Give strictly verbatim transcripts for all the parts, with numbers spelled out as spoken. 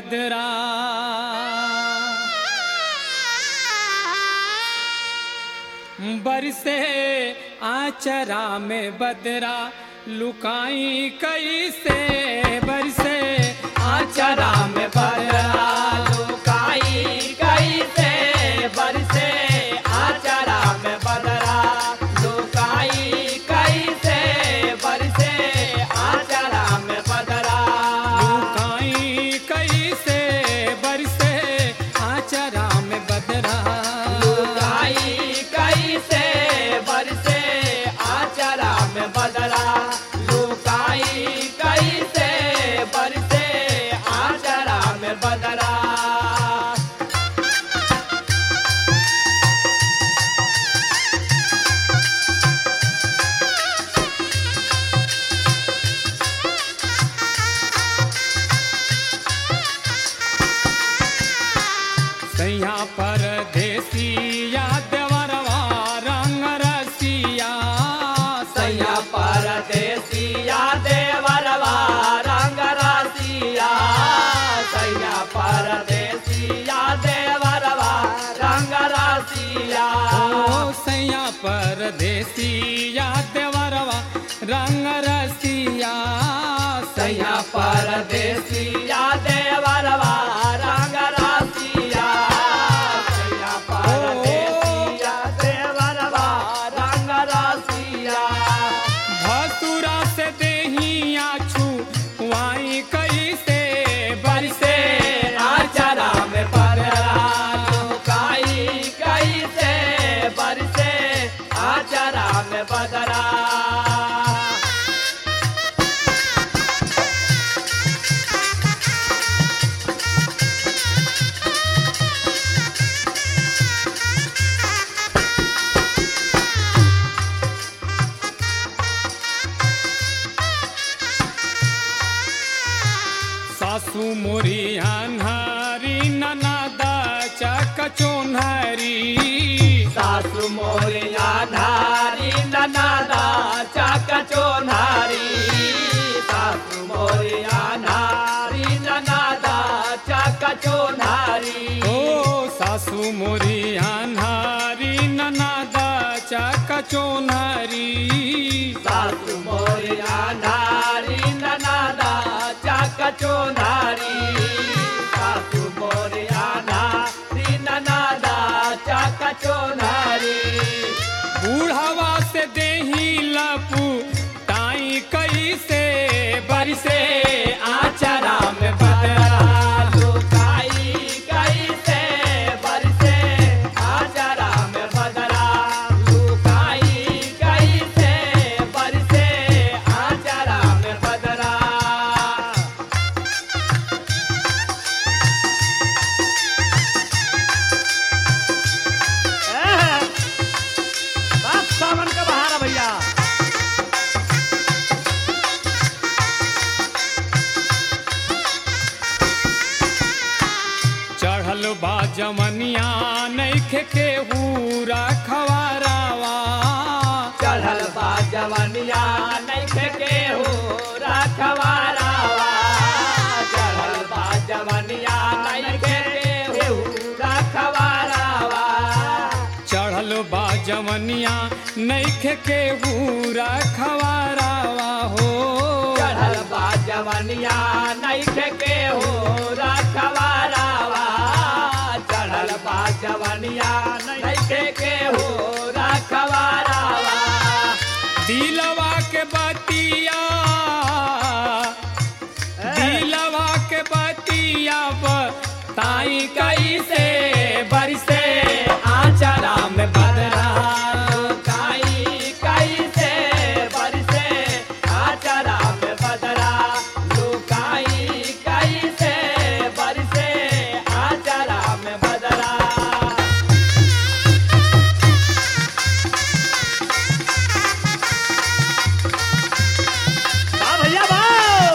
बदरा। बरसे आचरा में बदरा लुकाई कैसे, बरसे आचरा में बदरा लुकाई कैसे, बरसे आचरा में बदरा लुकाई कैसे, बरसे आचरा में बदरा लुकाई कैसे, बरसे आचरा में बदरा लुकाई कैसे, बरसे आचरा में बदरा लुकाई कैसे, बरसे आचरा में बदरा। सैया परदेसिया देवरवा रंग रसिया, सैया परदेसिया देवरवा रंग रसिया, सैया परदेसिया देवरवा रंग रसिया, ओ सैया परदेसिया देवरवा रंग रसिया, सैया परदेसिया देवरवा रंग रसिया, सैया परदेसिया देवरवा रंग रसिया। भसुरा से देहिया छुआई कैसे, बरसे आचरा में बदरा लुकाई कैसे, बरसे आचरा में बदरा। सासू मोरी अन्हारी ननदा चक चोन्हरी, सासु मोरिया धारी ननादा चाक चोनारी, सासु मोरिया धारी ननादा चाक चोनारी, ओ सासू मोरी अन्हारी ननदा चक चोन्हरी, सासु मोरिया धारी ननादा चाक चोनारी, सासु मोरिया धारी ननादा चाक चोनारी। बूढ़वा से देही लपू ताई कैसे, बरसे आचरा में बदरा लुकाई कैसे, बरसे आचरा में बदरा लुकाई कैसे, बरसे आचरा में बदरा। बस सावन का बहार है भैया। चढ़ल बा जमनिया नैखे के हूरा खवारावा, चढ़ल बा जवनिया नैखे के हो रखवारावा, चढ़ल बा जवनिया नैखे के हो रखवारावा, चढ़ल बा जमनिया नैखे के हूरा खवारावा हो, चढ़ल बा जवनिया नैखे के हो रखवारावा, चढ़ल बा जवनिया नैखे के हो रखवारावा। दिलवा के बतिया, दिलवा के बतिया बताई कैसे, बरसे आचरा में बदरा लुकाई कैसे, बरसे आचरा में बदरा लुकाई कैसे, बरसे आचरा में बदरा। हाँ भैया भाऊ।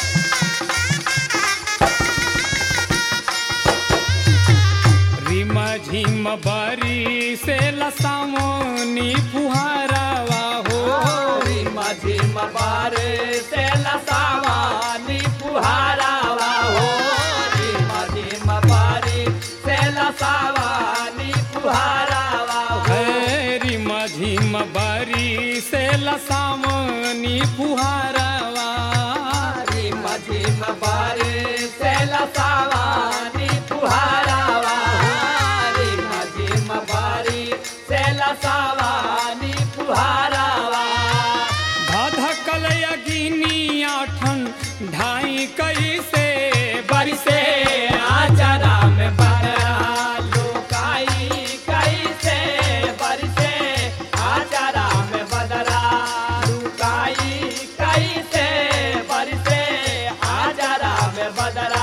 रिम झिम बरी से लसामोनी फुहारावा हो, रिम झिम बार से लसावानी फुहारावा हो, रिम से लसावनी फुहारवा रिम झिम बरसे लसावनी फुहारवा रिम झिम बरसे लसावनी फुहारवा धधकल अगिनिया ठंढाई कैसे बरसे आचरा में बदरा लुकाई कैसे बरसे आचरा में बदरा लुकाई कैसे बरसे आचरा में बदरा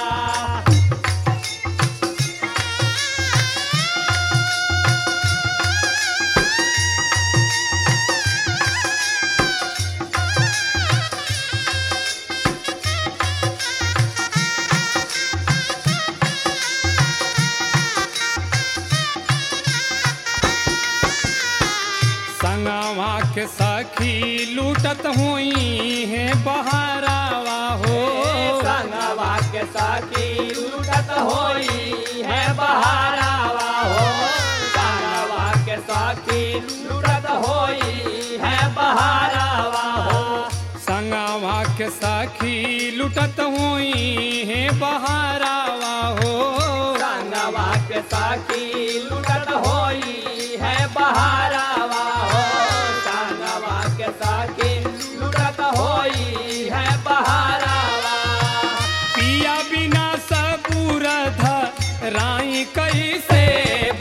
संगवा के सखी लूटत हुई है बहारावा हो संगवा के साकी लूटत होई है बहारावा हो संगवा के साकी लूटत होई है बहारावा हो संगवा के सखी लूटत हुई है बहारावा हो संगवा के साकी लूटत होई है बहारावा हो संगवा के साकी लूटत होई है बहारावा पिया बिना सबूर राई कैसे